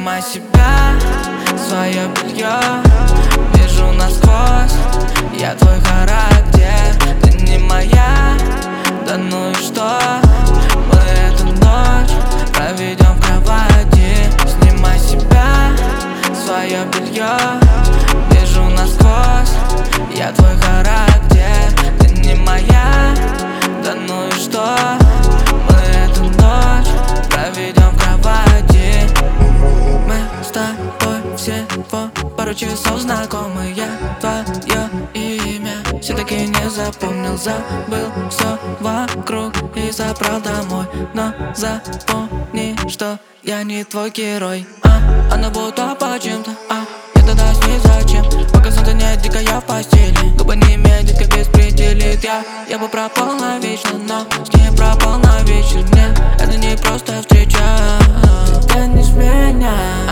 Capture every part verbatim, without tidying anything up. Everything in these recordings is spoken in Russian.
Снимай с себя свое белье, вижу насквозь, я твой характер. Ты не моя, да ну и что? Мы эту ночь проведем в кровати. Снимай с себя свое белье, вижу насквозь, я твой характер. Ты не моя, да ну и что? Мы эту ночь проведем в кровати. Мы с тобой всего пару часов знакомы. Я твое имя все-таки не запомнил. Забыл все вокруг и забрал домой. Но запомни, что я не твой герой. А, она будто почему-то, а я тогда с ней зачем? Пока солнце не дико, я в постели. Губы не медит, как беспределит. Я, я бы пропал навечно, но с ней пропал на вечер. Мне это не просто встреча. Тянешь меня,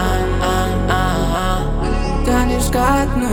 тянешь ко дну,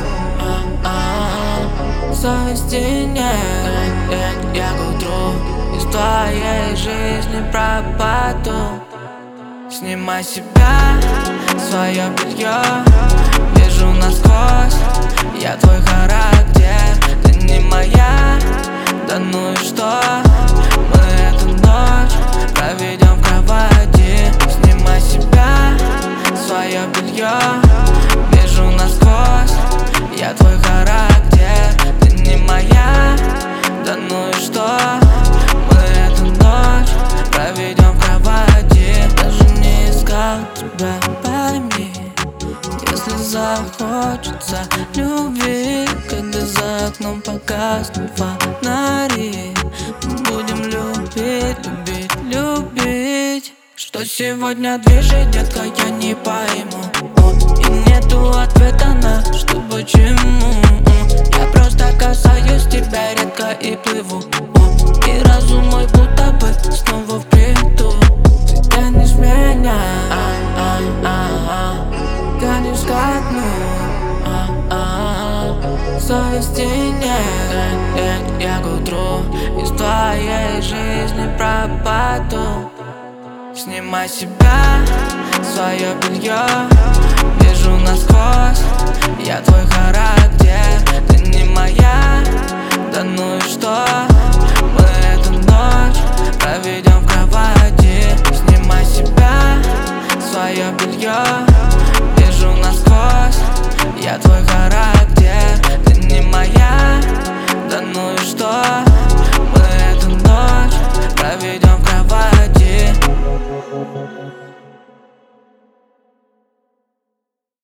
совести нет. Я к утру из твоей жизни пропаду. Снимай с себя свое белье, вижу насквозь, я твой характер. Ты не моя, да ну и что? Мы эту ночь проведем в кровати. Снимай с себя свое белье, вижу насквозь, я твой характер. Ты не моя, да ну и что? Мы эту ночь проведем в кровати. Даже не искал тебя, пойми, если захочется любви, когда за окном погаснут фонари. Будем любить, любить, любить. Что сегодня движет, детка, я не пойму. И нету ответа на что, почему. Я просто касаюсь тебя редко и плыву. И разум мой будто бы снова в бреду. Ты тянешь меня, тянешь ко дну, совести нет. Я к утру из твоей жизни пропаду. Снимай с себя свое белье, вижу насквозь, я твой характер. Ты не моя, да ну и что? Мы эту ночь проведем в кровати. Снимай с себя свое белье, вижу насквозь, я твой характер.